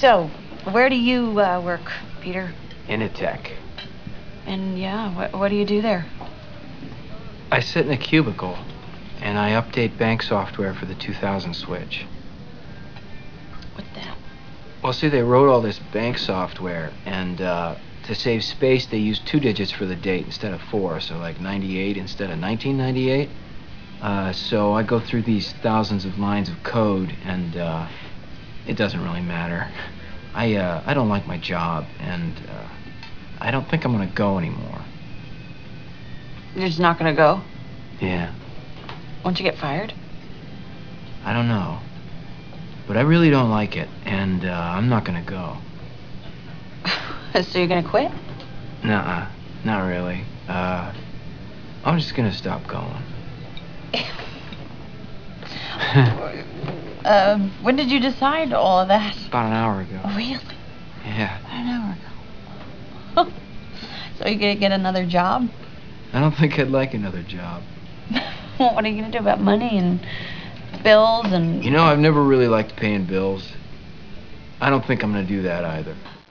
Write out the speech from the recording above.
So, where do you work, Peter? Initech. And yeah, what do you do there? I sit in a cubicle, and I update bank software for the 2000 switch. What's that? Well, see, they wrote all this bank software, and to save space, they used 2 digits for the date instead of 4, so like 98 instead of 1998. So I go through these thousands of lines of code, and it doesn't really matter. I don't like my job, and I don't think I'm gonna go anymore. You're just not gonna go? Yeah, Won't you get fired? I don't know. But I really don't like it, and I'm not gonna go. So you're gonna quit? Nuh-uh, not really. I'm just gonna stop going. When did you decide all of that? About an hour ago. Really? Yeah. About an hour ago. So you gonna get another job? I don't think I'd like another job. What are you gonna do about money and bills and... You know, I've never really liked paying bills. I don't think I'm gonna do that either.